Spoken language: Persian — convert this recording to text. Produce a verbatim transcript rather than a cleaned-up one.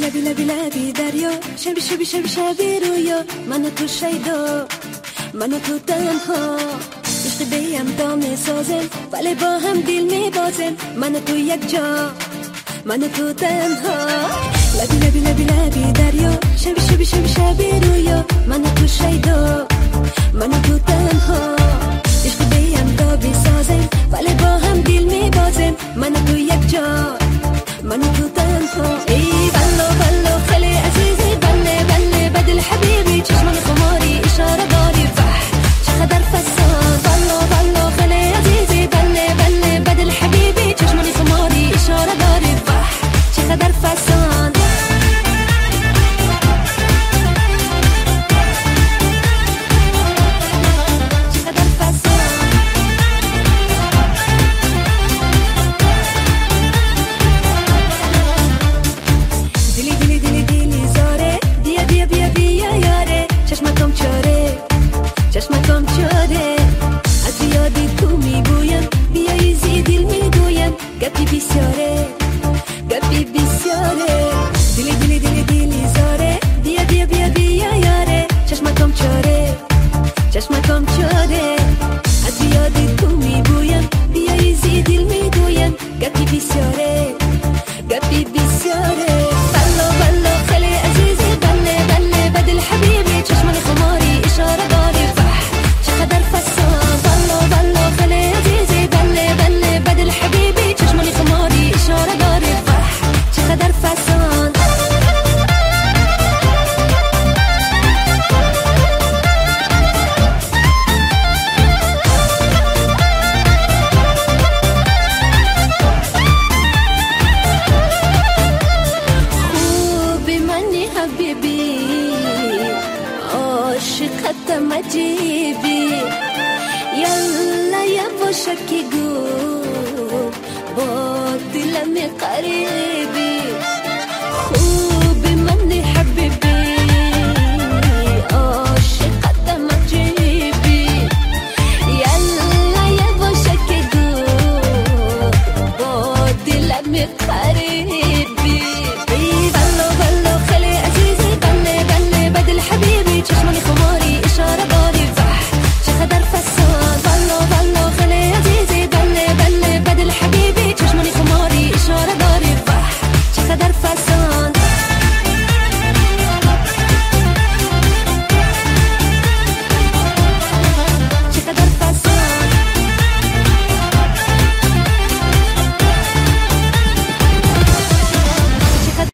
لبی لبی لبی دریا، شبی شبی شبی شبی رویا، من و تو شیدا، من و تو تنها. عشق بیم دام سازم ولی با هم دل می بازم، من و تو یک جا، من و تو تنها. لبی لبی لبی لبی دریا، شبی شبی شبی شبی رویا، من و تو شیدا، من و تو تنها. عشق بیم دام سازم ولی با هم دل می بازم، من و تو یک جا، من و تو تنها. ای بلو بلو خلی عزیزی، بله بله بدل حبیبی، چشمان خماری اشاره داری، فح چقدر فسان. بلو بلو خلی عزیزی، بله بله بدل حبیبی، چشمان خماری اشاره داری، فح چقدر فسان. چشمکم چاره از یادی تو میگویم، بیایی زیدیل میگویم، گپی بسیاره گپی بسیاره. دیلی دیلی دیلی دیلی زاره، بیا بیا بیا بیا یاره. چشمکم چاره چشمکم چاره از یادی تو میگویم، بیایی زیدیل میگویم، گپی بسیاره گپی بسیاره. بلو بلو خلی عزیزی، بله بله بدل حبیبی، چشمان خماری اشاره داری، چقدر فسان. بلو بلو خلی عزیزی، بله بله بدل حبیبی، چشمانی خماری اشاره داری، فح چقدر فسان. خوبی منی حبیبی، عاشقتم عجیبی، یلا یا باشکی گو با دلم قریب.